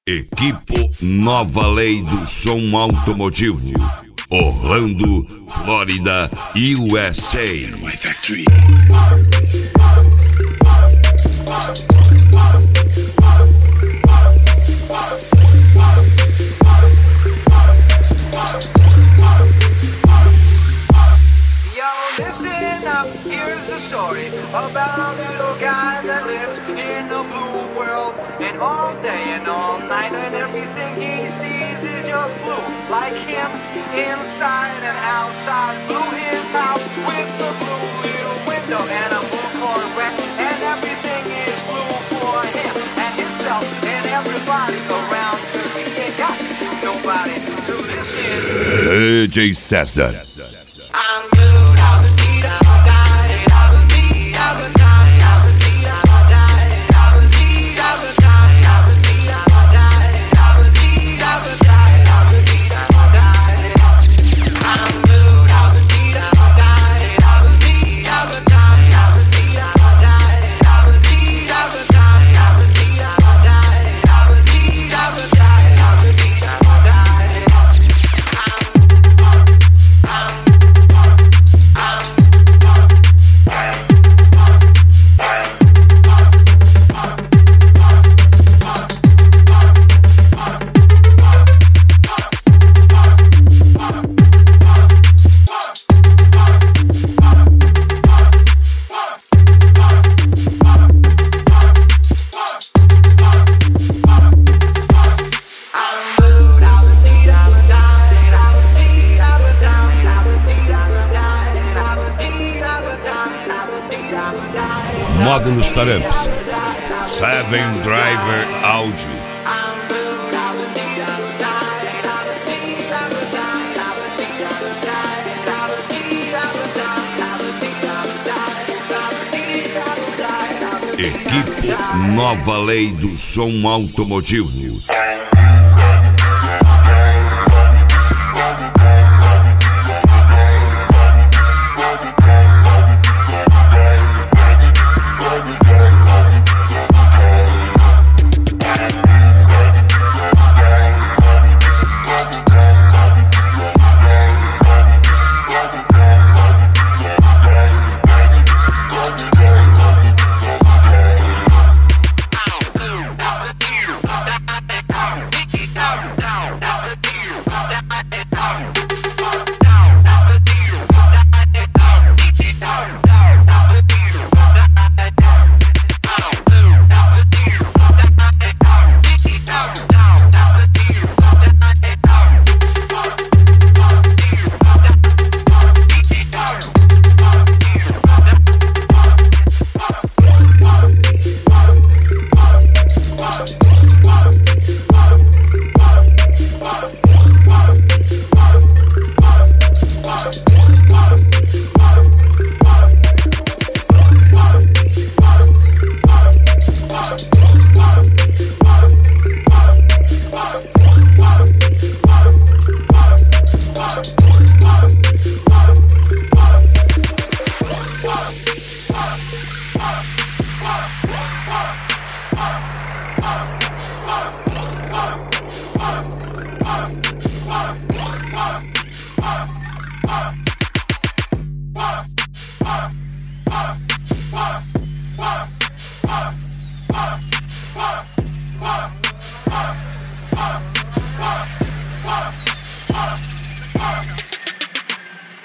Equipo Nova Lei do Som Automotivo, Orlando, Flórida, USA. Listen up, here's the story about a little guy that lives in a blue world. And all day and all night and everything he sees is just blue. Like him, inside and outside. Blue his house with the blue little window and a blue Corvette. And everything is blue for him and himself and everybody around. Cause he ain't got nobody to this is DJ César. I'm blue. Módulos Taramps, Seven Driver Áudio. Equipo Nova Lei do Som Automotivo.